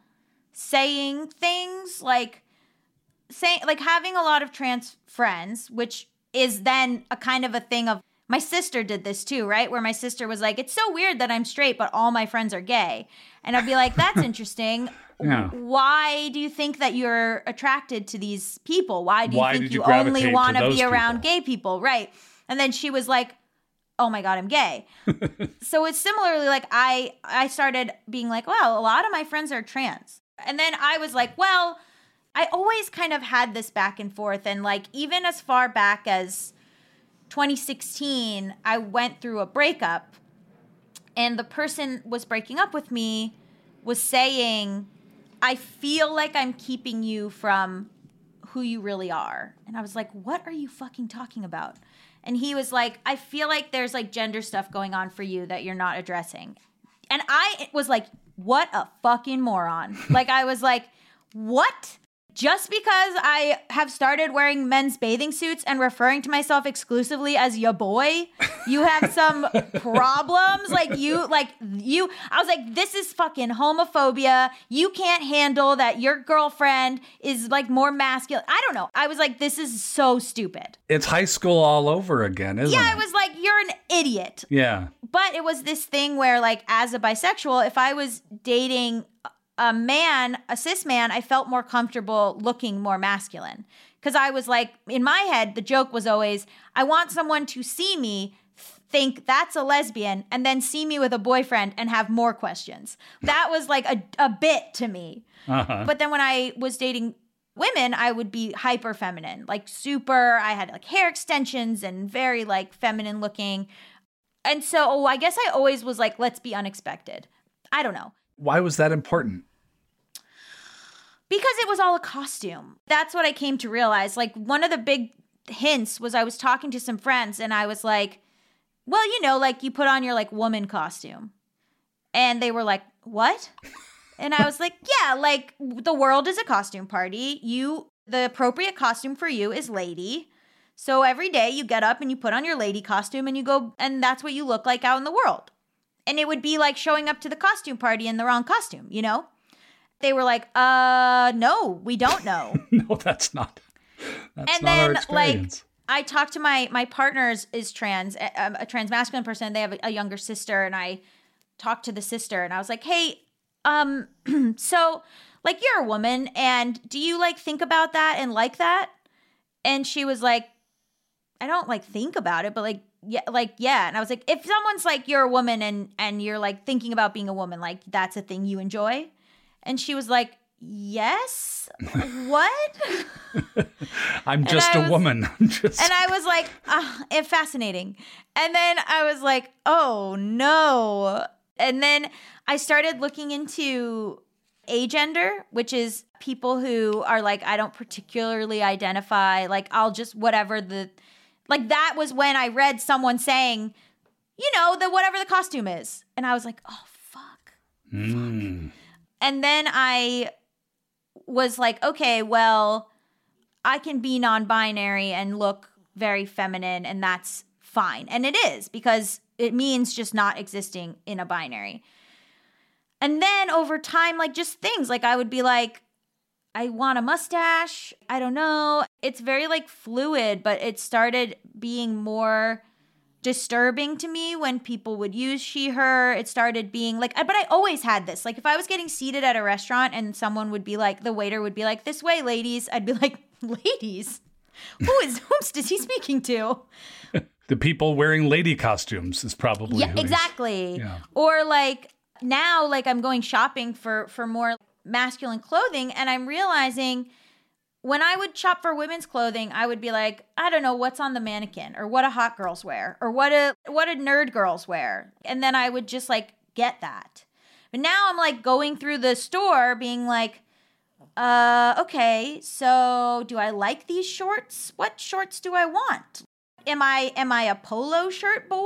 saying things like, saying, like having a lot of trans friends, which is then a kind of a thing of, my sister did this too, right? Where my sister was like, it's so weird that I'm straight, but all my friends are gay. And I'd be like, that's interesting. Yeah. Why do you think that you're attracted to these people? Why do you Why think did you, you only gravitate want to to those be around people? gay people? Right. And then she was like, oh my God, I'm gay. So it's similarly like I, I started being like, well, a lot of my friends are trans. And then I was like, well, I always kind of had this back and forth. And like, even as far back as twenty sixteen, I went through a breakup and the person was breaking up with me was saying, I feel like I'm keeping you from who you really are. And I was like, what are you fucking talking about? And he was like, I feel like there's like gender stuff going on for you that you're not addressing. And I was like, what a fucking moron. Like, I was like, what? Just because I have started wearing men's bathing suits and referring to myself exclusively as ya boy, you have some problems? Like you, like you, I was like, this is fucking homophobia. You can't handle that your girlfriend is like more masculine. I don't know. I was like, this is so stupid. It's high school all over again, isn't Yeah, it? it was like, you're an idiot. Yeah. But it was this thing where like, as a bisexual, if I was dating a man, a cis man, I felt more comfortable looking more masculine. Because I was like, in my head, the joke was always, I want someone to see me, think that's a lesbian, and then see me with a boyfriend and have more questions. That was like a, a bit to me. Uh-huh. But then when I was dating women, I would be hyper feminine, like super, I had like hair extensions and very like feminine looking. And so oh, I guess I always was like, let's be unexpected. I don't know. Why was that important? Because it was all a costume. That's what I came to realize. Like one of the big hints was I was talking to some friends and I was like, well, you know, like you put on your like woman costume. And they were like, what? And I was like, yeah, like the world is a costume party. You, the appropriate costume for you is lady. So every day you get up and you put on your lady costume and you go, and that's what you look like out in the world. And it would be like showing up to the costume party in the wrong costume, you know? They were like, uh, no, we don't know. No, that's not. That's and not our then, experience. like, I talked to my my partner's is trans, a, a trans masculine person. They have a, a younger sister, and I talked to the sister, and I was like, hey, um, so like you're a woman, and do you like think about that and like that? And she was like, I don't like think about it, but like. Yeah, like, yeah. And I was like, if someone's like, you're a woman and, and you're like thinking about being a woman, like that's a thing you enjoy. And she was like, yes, what? I'm just a was, woman. I'm just... And I was like, ah, oh, fascinating. And then I was like, oh no. And then I started looking into agender, which is people who are like, I don't particularly identify, like I'll just whatever the... Like that was when I read someone saying, you know, the whatever the costume is. And I was like, oh, fuck. Mm. fuck. And then I was like, okay, well, I can be non-binary and look very feminine and that's fine. And it is because it means just not existing in a binary. And then over time, like just things like I would be like, I want a mustache. I don't know. It's very like fluid, but it started being more disturbing to me when people would use she, her. It started being like, but I always had this. Like if I was getting seated at a restaurant and someone would be like, the waiter would be like, this way, ladies. I'd be like, ladies? Who is, whom is he speaking to? The people wearing lady costumes is probably Yeah, who he's- exactly. Yeah. Or like now, like I'm going shopping for, for more masculine clothing and I'm realizing when I would shop for women's clothing, I would be like, I don't know what's on the mannequin or what a hot girls wear or what a what a nerd girls wear. And then I would just like get that. But now I'm like going through the store being like, uh, okay, so do I like these shorts? What shorts do I want? Am I am I a polo shirt boy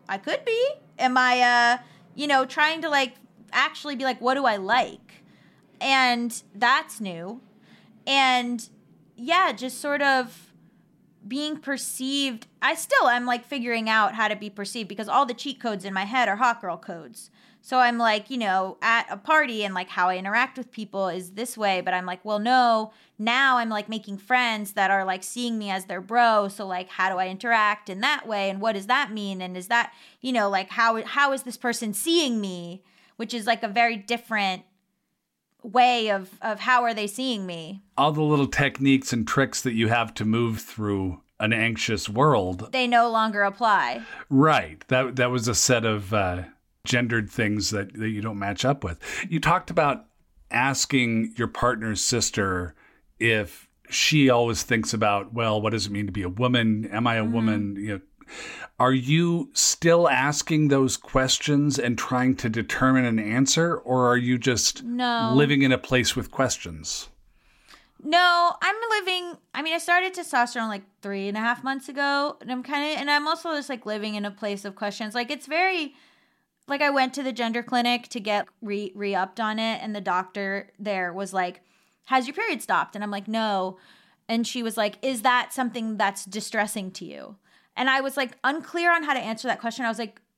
I could be. Am I, uh, you know, trying to like actually be like, what do I like? And that's new. And yeah, just sort of being perceived. I still am like figuring out how to be perceived because all the cheat codes in my head are hot girl codes. So I'm like, you know, at a party and like how I interact with people is this way. But I'm like, well, no, now I'm like making friends that are like seeing me as their bro. So like, how do I interact in that way? And what does that mean? And is that, you know, like how how is this person seeing me? Which is like a very different way of, of how are they seeing me? All the little techniques and tricks that you have to move through an anxious world. They no longer apply. Right. That that was a set of uh, gendered things that, that you don't match up with. You talked about asking your partner's sister if she always thinks about, well, what does it mean to be a woman? Am I a mm-hmm. woman? You know, are you still asking those questions and trying to determine an answer, or are you just no. living in a place with questions? No, I'm living, I mean, I started testosterone like three and a half months ago, and I'm kind of, and I'm also just like living in a place of questions. Like it's very, like I went to the gender clinic to get re, re-upped on it, and the doctor there was like, has your period stopped? And I'm like, no. And she was like, is that something that's distressing to you? And I was like unclear on how to answer that question. I was like,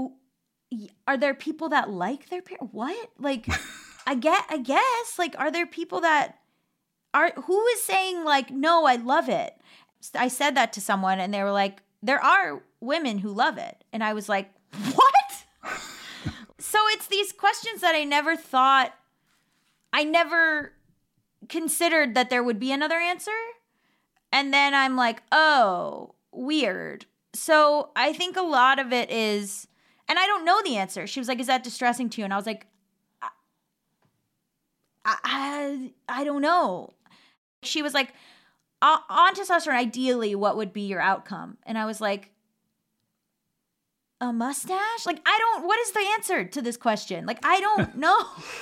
are there people that like their period? What? Like, I get, I guess, like, are there people that are, who is saying like, no, I love it? I said that to someone and they were like, there are women who love it. And I was like, what? So it's these questions that I never thought, I never considered that there would be another answer. And then I'm like, oh, weird. So I think a lot of it is, and I don't know the answer. She was like, is that distressing to you? And I was like, I, I, I don't know. She was like, on testosterone, ideally, what would be your outcome? And I was like, a mustache? Like, I don't, what is the answer to this question? Like, I don't know.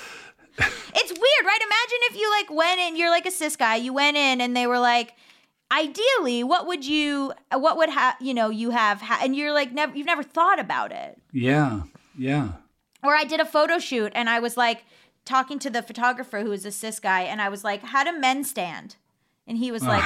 It's weird, right? Imagine if you like went in, you're like a cis guy, you went in and they were like, ideally, what would you, what would have, you know, you have, ha- and you're like, never, you've never thought about it. Yeah, yeah. Or I did a photo shoot and I was like talking to the photographer who was a cis guy and I was like, how do men stand? And he was like,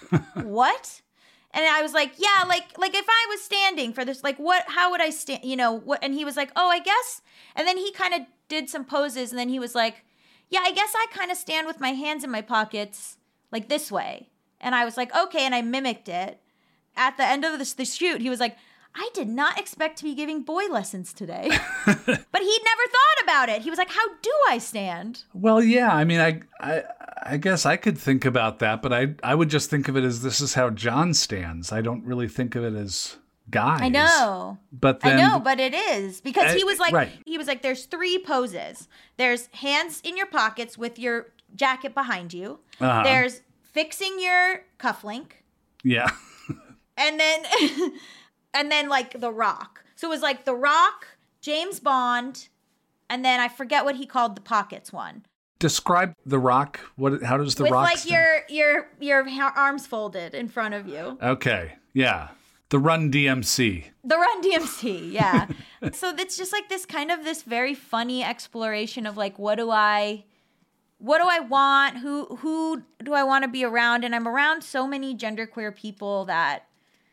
what? And I was like, yeah, like, like if I was standing for this, like what, how would I stand, you know, what? And he was like, oh, I guess. And then he kind of did some poses and then he was like, yeah, I guess I kind of stand with my hands in my pockets like this way. And I was like, okay, and I mimicked it. At the end of the, the shoot, he was like, I did not expect to be giving boy lessons today. But he'd never thought about it. He was like, how do I stand? Well, yeah, I mean, I, I I guess I could think about that, but I I would just think of it as this is how John stands. I don't really think of it as guys. I know. But then, I know, but it is. Because he was like, right. he was like, there's three poses. There's hands in your pockets with your jacket behind you. Uh-huh. There's fixing your cufflink. Yeah. And then, and then like The Rock. So it was like The Rock, James Bond, and then I forget what he called the pockets one. Describe The Rock. What? How does The With Rock like stand? your your your arms folded in front of you. Okay. Yeah. The Run D M C. The Run D M C, yeah. So it's just like this kind of this very funny exploration of like, what do I... What do I want? Who who do I want to be around? And I'm around so many genderqueer people that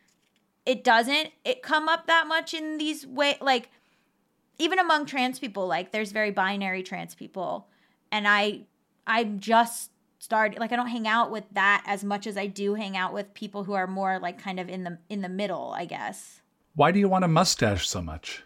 it doesn't it come up that much in these way. Like even among trans people, like there's very binary trans people, and I I'm just started like I don't hang out with that as much as I do hang out with people who are more like kind of in the in the middle, I guess. Why do you want a mustache so much?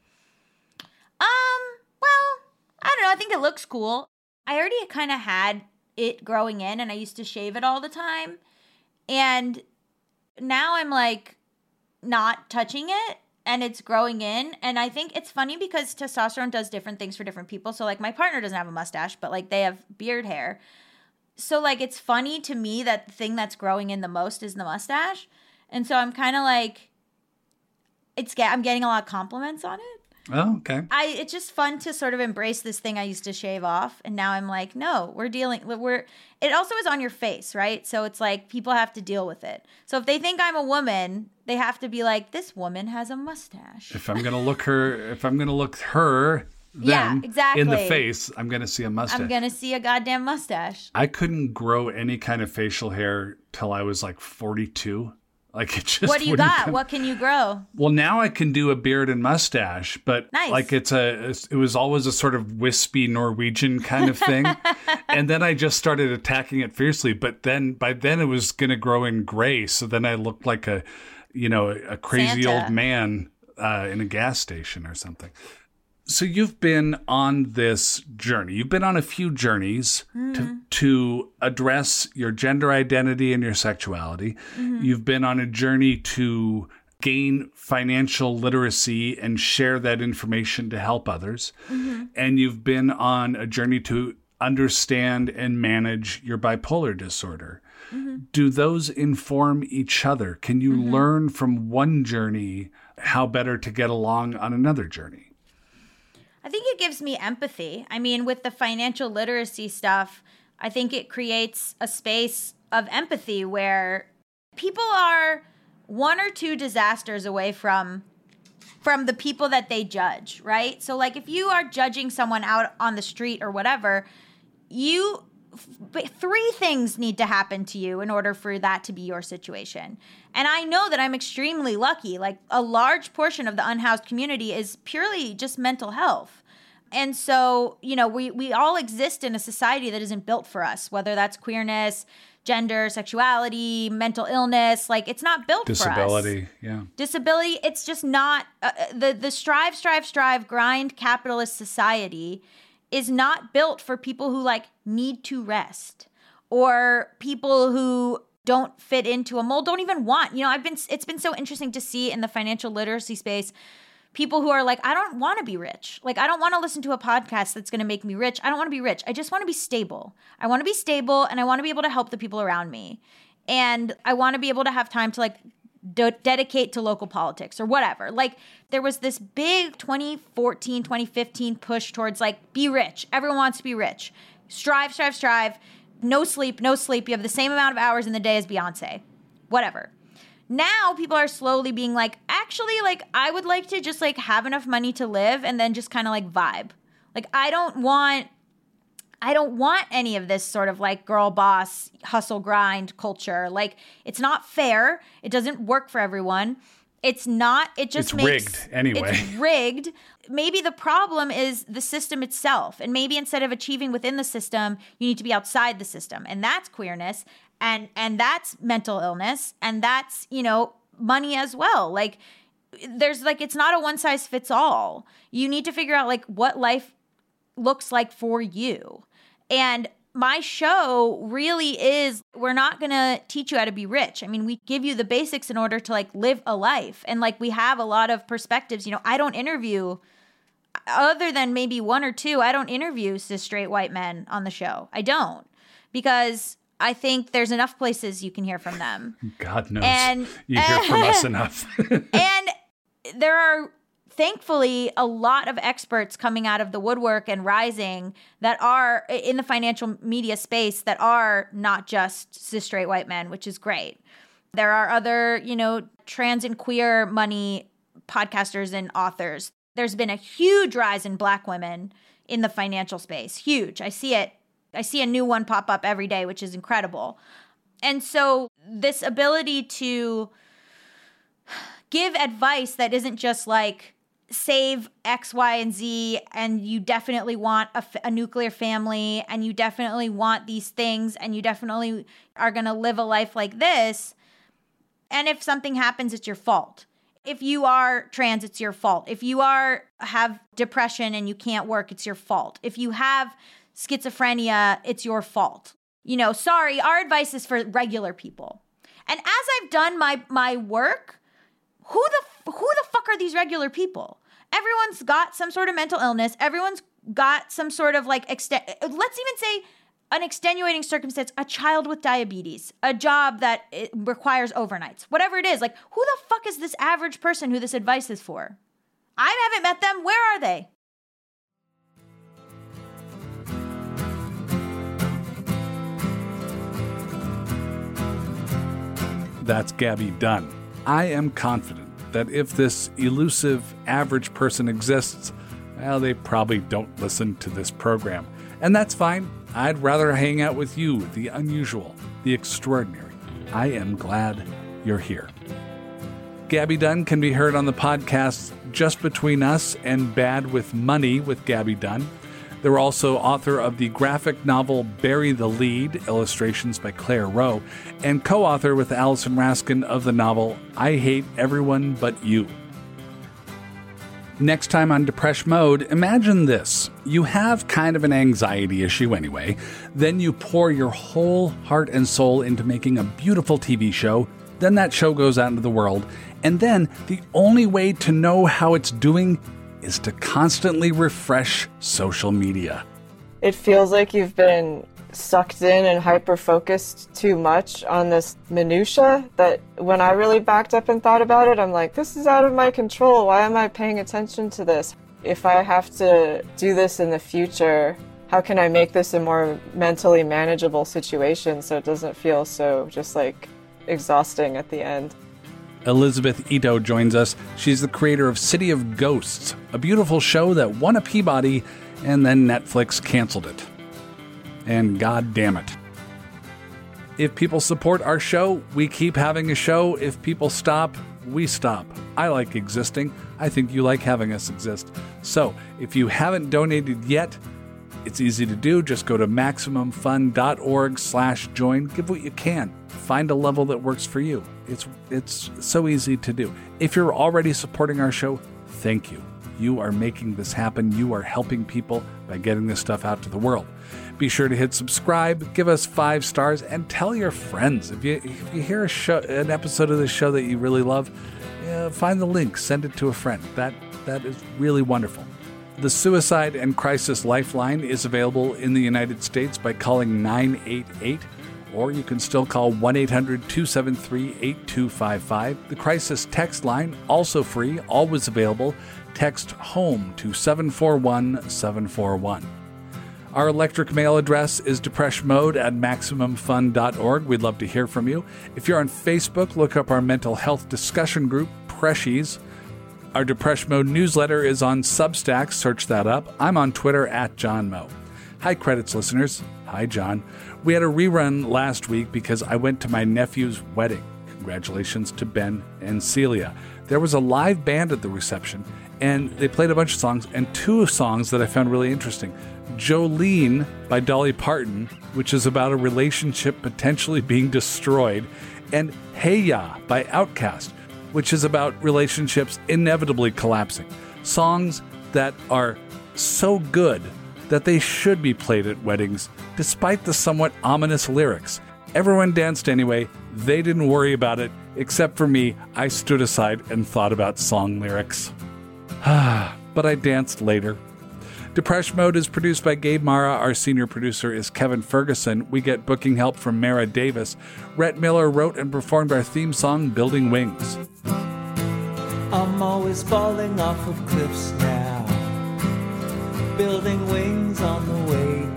Um. Well, I don't know. I think it looks cool. I already kind of had it growing in and I used to shave it all the time. And now I'm like not touching it and it's growing in. And I think it's funny because testosterone does different things for different people. So like my partner doesn't have a mustache, but like they have beard hair. So like it's funny to me that the thing that's growing in the most is the mustache. And so I'm kind of like, it's get, I'm getting a lot of compliments on it. Oh, okay. I it's just fun to sort of embrace this thing I used to shave off, and now I'm like, no, we're dealing we're it also is on your face, right? So it's like people have to deal with it. So if they think I'm a woman, they have to be like, this woman has a mustache. If I'm gonna look her, if I'm gonna look her, then Yeah, exactly. in the face, I'm gonna see a mustache. I'm gonna see a goddamn mustache. I couldn't grow any kind of facial hair till I was like forty-two. Like it just What do you wouldn't got? come- What can you grow? Well, now I can do a beard and mustache, but Nice. like it's a, it was always a sort of wispy Norwegian kind of thing. And then I just started attacking it fiercely. But then by then it was going to grow in gray. So then I looked like a, you know, a crazy Santa. old man uh, in a gas station or something. So you've been on this journey. You've been on a few journeys Mm-hmm. to, to address your gender identity and your sexuality. Mm-hmm. You've been on a journey to gain financial literacy and share that information to help others. Mm-hmm. And you've been on a journey to understand and manage your bipolar disorder. Mm-hmm. Do those inform each other? Can you Mm-hmm. learn from one journey how better to get along on another journey? I think it gives me empathy. I mean, with the financial literacy stuff, I think it creates a space of empathy where people are one or two disasters away from from the people that they judge, right? So like if you are judging someone out on the street or whatever, you f- three things need to happen to you in order for that to be your situation. And I know that I'm extremely lucky. Like a large portion of the unhoused community is purely just mental health. And so, you know, we, we all exist in a society that isn't built for us, whether that's queerness, gender, sexuality, mental illness. Like it's not built for us. Disability, yeah. Disability, it's just not uh, the the strive, strive, strive, grind capitalist society is not built for people who like need to rest or people who don't fit into a mold, don't even want. You know, I've been it's been so interesting to see in the financial literacy space people who are like, I don't want to be rich. Like, I don't want to listen to a podcast that's going to make me rich. I don't want to be rich. I just want to be stable. I want to be stable and I want to be able to help the people around me. And I want to be able to have time to like de- dedicate to local politics or whatever. Like there was this big twenty fourteen, twenty fifteen push towards like, be rich. Everyone wants to be rich. Strive, strive, strive. No sleep, no sleep. You have the same amount of hours in the day as Beyonce. Whatever. Now people are slowly being like, actually, like, I would like to just like have enough money to live and then just kind of like vibe. Like, I don't want, I don't want any of this sort of like girl boss, hustle grind culture. Like, it's not fair. It doesn't work for everyone. It's not, it just It's makes. rigged anyway. It's rigged. Maybe the problem is the system itself. And maybe instead of achieving within the system, you need to be outside the system. And that's queerness. And and that's mental illness, and that's, you know, money as well. Like, there's like, it's not a one size fits all. You need to figure out like what life looks like for you. And my show really is, we're not going to teach you how to be rich. I mean, we give you the basics in order to like live a life. And like, we have a lot of perspectives. You know, I don't interview, other than maybe one or two, I don't interview cis straight white men on the show. I don't, because I think there's enough places you can hear from them. God knows. And- you hear from us enough. And there are thankfully a lot of experts coming out of the woodwork and rising that are in the financial media space that are not just cis straight white men, which is great. There are other, you know, trans and queer money podcasters and authors. There's been a huge rise in Black women in the financial space. Huge. I see it. I see a new one pop up every day, which is incredible. And so this ability to give advice that isn't just like save X, Y, and Z, and you definitely want a, a nuclear family, and you definitely want these things, and you definitely are going to live a life like this. And if something happens, it's your fault. If you are trans, it's your fault. If you are have depression and you can't work, it's your fault. If you have schizophrenia, it's your fault. You know, sorry, our advice is for regular people. And as I've done my my work, who the who the fuck are these regular people? Everyone's got some sort of mental illness. Everyone's got some sort of like, exten- let's even say an extenuating circumstance, a child with diabetes, a job that it requires overnights, whatever it is. Like, who the fuck is this average person who this advice is for? I haven't met them. Where are they? That's Gabby Dunn. I am confident that if this elusive average person exists, well, they probably don't listen to this program. And that's fine. I'd rather hang out with you, the unusual, the extraordinary. I am glad you're here. Gabby Dunn can be heard on the podcast Just Between Us and Bad with Money with Gabby Dunn. They're also author of the graphic novel Bury the Lead, illustrations by Claire Rowe, and co-author with Allison Raskin of the novel I Hate Everyone But You. Next time on Depresh Mode, imagine this. You have kind of an anxiety issue anyway. Then you pour your whole heart and soul into making a beautiful T V show. Then that show goes out into the world. And then the only way to know how it's doing is to constantly refresh social media. It feels like you've been sucked in and hyper-focused too much on this minutia that when I really backed up and thought about it, I'm like, this is out of my control. Why am I paying attention to this? If I have to do this in the future, how can I make this a more mentally manageable situation so it doesn't feel so just like exhausting at the end? Elizabeth Ito joins us. She's the creator of City of Ghosts, a beautiful show that won a Peabody and then Netflix canceled it. And god damn it. If people support our show, we keep having a show. If people stop, we stop. I like existing. I think you like having us exist. So, if you haven't donated yet, it's easy to do. Just go to MaximumFun.org slash join. Give what you can. Find a level that works for you. It's it's so easy to do. If you're already supporting our show, thank you. You are making this happen. You are helping people by getting this stuff out to the world. Be sure to hit subscribe, give us five stars, and tell your friends. If you if you hear a show, an episode of this show that you really love, uh, find the link, send it to a friend. That that is really wonderful. The Suicide and Crisis Lifeline is available in the United States by calling nine eight eight, or you can still call one eight hundred two seven three eight two five five. The Crisis Text Line, also free, always available. Text HOME to seven four one seven four one. Our electric mail address is depreshmode at maximum fun dot org. We'd love to hear from you. If you're on Facebook, look up our mental health discussion group, Preshies. Our Depresh Mode newsletter is on Substack. Search that up. I'm on Twitter at John Moe. Hi, Credits listeners. Hi, John. We had a rerun last week because I went to my nephew's wedding. Congratulations to Ben and Celia. There was a live band at the reception, and they played a bunch of songs, and two songs that I found really interesting. Jolene by Dolly Parton, which is about a relationship potentially being destroyed, and Hey Ya by Outkast, which is about relationships inevitably collapsing. Songs that are so good that they should be played at weddings, despite the somewhat ominous lyrics. Everyone danced anyway. They didn't worry about it, except for me. I stood aside and thought about song lyrics. But I danced later. Depresh Mode is produced by Gabe Mara. Our senior producer is Kevin Ferguson. We get booking help from Mara Davis. Rhett Miller wrote and performed our theme song, Building Wings. I'm always falling off of cliffs now, building wings on the way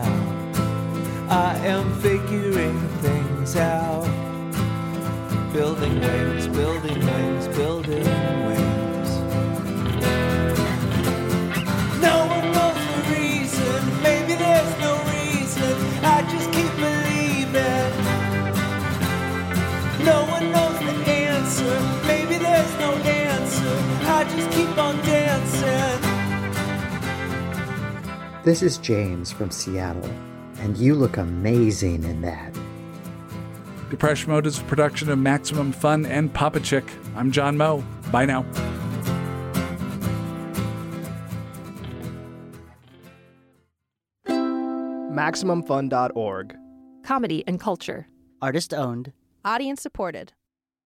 down. I am figuring things out, building wings, building wings, building wings. No one knows the reason, maybe there's no reason, I just keep believing. No one knows the answer, maybe there's no answer, I just keep on dancing. This is James from Seattle, and you look amazing in that. Depresh Mode is a production of Maximum Fun and Papa Chick. I'm John Moe. Bye now. Maximum Fun dot org. Comedy and culture. Artist owned. Audience supported.